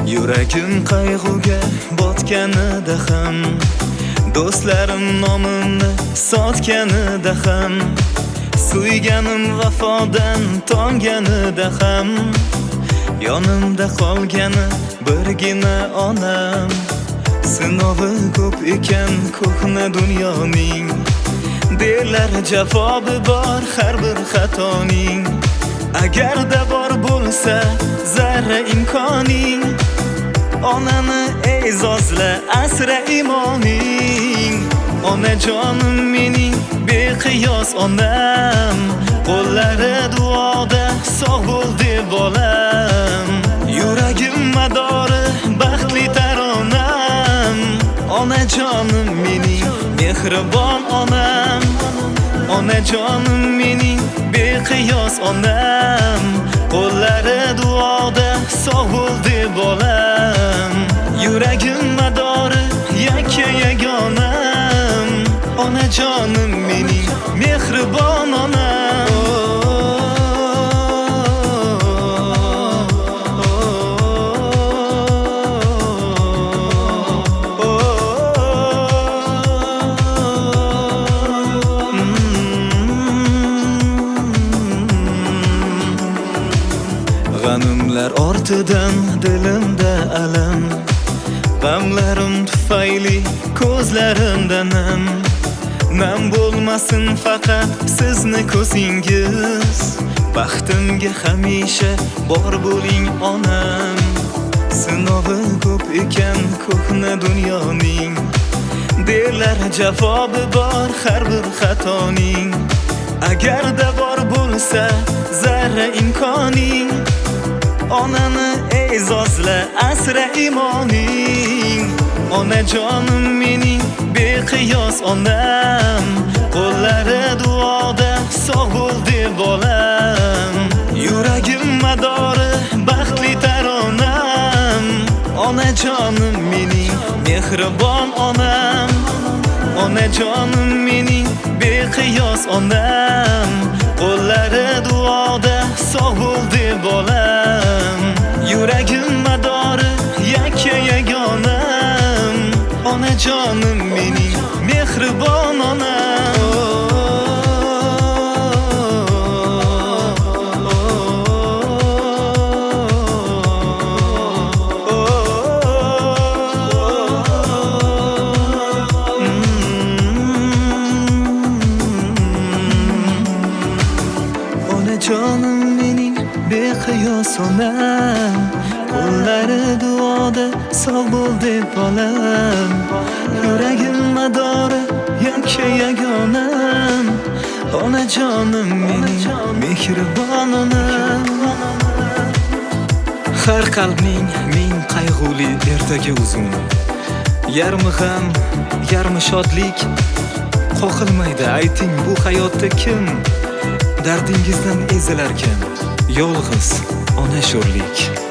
Yuragim qayg'uga botganida ham, do'stlarim nomimni sotganida ham, suyganim vafodan tonganida ham, yonimda qolgani birgina onam. Sinovi ko'p ekan ko'hna dunyoning, derlar javobi bor har bir xatoning. Agarda bor bo'lsa zarra imkoning, onani e'zozla asra imoning. Onajonim mening beqiyos onam, qo'llari duoda sog' bo'l deb bolam. Yuragim madori baxtli taronam, onajonim mening mehribon onam. Onajonim mening beqiyos onam, qo'llari duoda sog' bo'l deb bolam. Yuragim madori yakka yagonam, onajonim mening mehribon onam. G'animlar ortidan dilimda alam, g'amlarim tufayli ko'zlarimda nam. Nam bo'lmasin faqat sizni ko'zingiz, baxtimga hamisha bor bo'ling onam. Sinovi ko'p ekan ko'hna dunyoning, derlar javobi bor har bir xatoning. Agarda bor bo'lsa zarra imkoning, onani e'zozla asra imoning. Onajonim mening beqiyos onam, qo'llari duoda sog' bo'l deb bolam. Yuragim madori baxtli taronam, onajonim mening mehribon onam. Onajonim mening beqiyos onam, qo'llari duoda sog' bo'l deb bolam. Yuragim madori yakka yagonam, onajonim mening mehribon onam. Onajonim mening beqiyos onam, qo'llari duoda sog' bo'l deb bolam. Yuragim madori yakka yagonam, onajonim mening mehribon onam. Har qalbning ming qayg'uli ertaga uzun, yarmi g'am, yarmi shodlik. Qoqilmaydi ayting bu hayotda kim dardingizdan ezilarkan, yolg'iz ona sho'rlik.